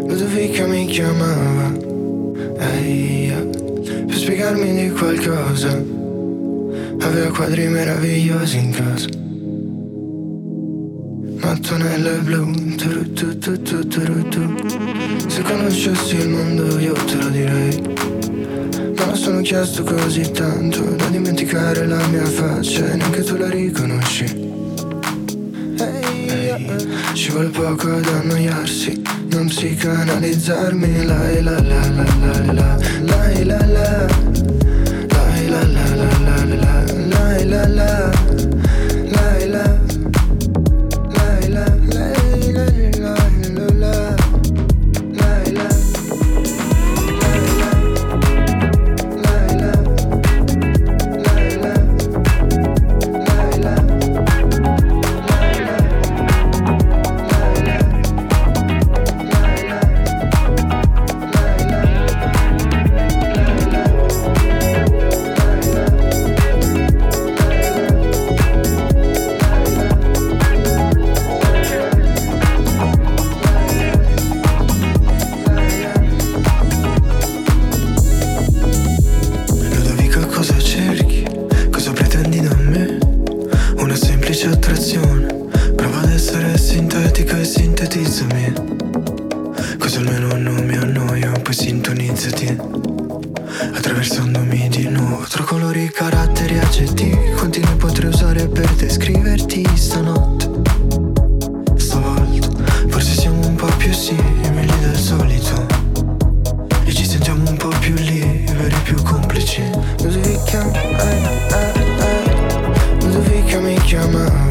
Ludovica mi chiamava, per spiegarmi di qualcosa. Aveva quadri meravigliosi in casa, mattonelle blu, se conoscessi il mondo io te lo direi. Me lo sono chiesto così tanto da dimenticare la mia faccia e neanche tu la riconosci. Ci vuole poco ad annoiarsi, non psicanalizzarmi. La la la la la la la la la la la la la la la. Attraversandomi di nuovo tra colori, caratteri, aggettivi, quanti ne potrei usare per descriverti stanotte. Stavolta forse siamo un po' più simili del solito e ci sentiamo un po' più liberi, più complici. Ludovica mi chiama,